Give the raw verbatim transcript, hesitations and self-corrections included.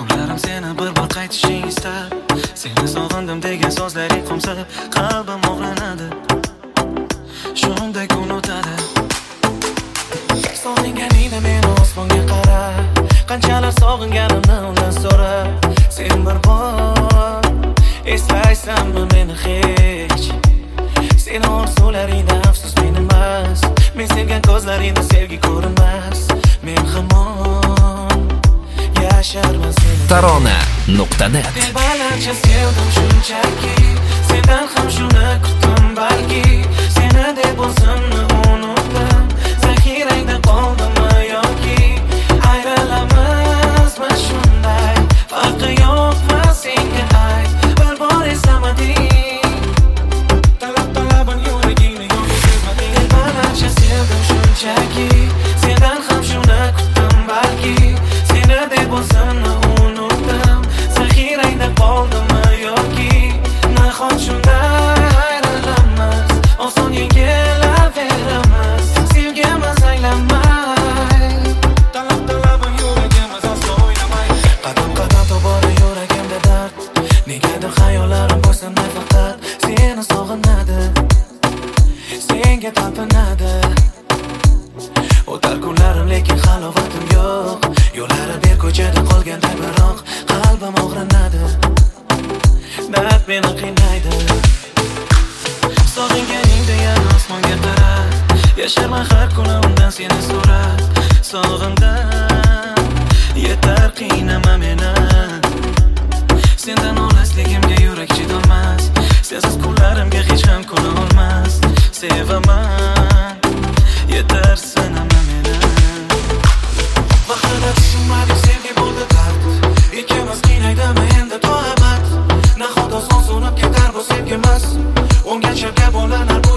Kunlarim seni bir bor qaytishing istab, seni sog'indim degan so'zlaring qumsib, qalbim og'rinadi. Shunday kun o'tadi. Sog'inganingda meni osmonga qara, qanchalar sog'inganimni undan so'ra. Sen bir bor eslaysanmi meni hech? Seni orzularingda afsus men emas, men sevgan ko'zlaringda sevgi ko'rinmas. Men hamon yasharman seni. Tarona nuqta net. Telbalarcha sevdim shunchaki, sendan ham shuni kutdim balki. Seni deb o'zimni unutdim, zaxirangda qoldimmi yoki ayrilamizmi shunday? Farqi yo'qmi senga ayt, bir bor eslamading. Talab talabin yuragingni yo'q sezmading. Telbalarcha sevdim shunchaki, sendan ham shuni kutdim balki. Seni deb o'zimni unutdim, zaxirangda qoldimmi yoki nahot shunday ayrilamiz, oson yengilaveramiz, sevgimiz aylanmay. Talab talabim yuragimiz aslo o'ylamay. Qadam qadam tobora yuragimda dard, negadir xayollarim bo'ysunmay faqat seni sog'inadi, senga talpinadi. O'tar kunlarim lekin halovatim yo'q, yo'llari ber ko'chada qolganday biroq qalbim og'rinadi, dard meni qiynaydi. Sog'inganingda yana osmonga qara, yasharman har kuni undan seni so'rab. Sog'indim, yetar qiynama meni, sendan olisligimga yurak chidolmas, sensiz kunlarimga hech ham kun olmas. Sevaman, yetar sinama meni. Vaqtida tushunmadim sevgi bo'ldi dard, ikkimiz qiynaydimi endi to abad? Nahot oson so'nib ketar bu sevgimiz, o'ngacha gap bo'lanar.